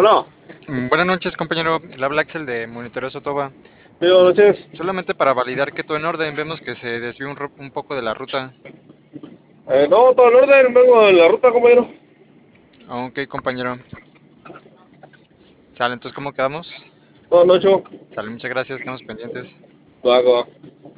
Bueno, Buenas noches, compañero. Le habla Axel de Monitoreo Sotoba. sí, buenas noches. Solamente para validar que todo en orden, vemos que se desvió un poco de la ruta. No, todo en orden, vengo en la ruta, compañero. Ok, compañero. Sale, entonces, ¿cómo quedamos? Todo noche. Sale, muchas gracias, quedamos pendientes. Va, va.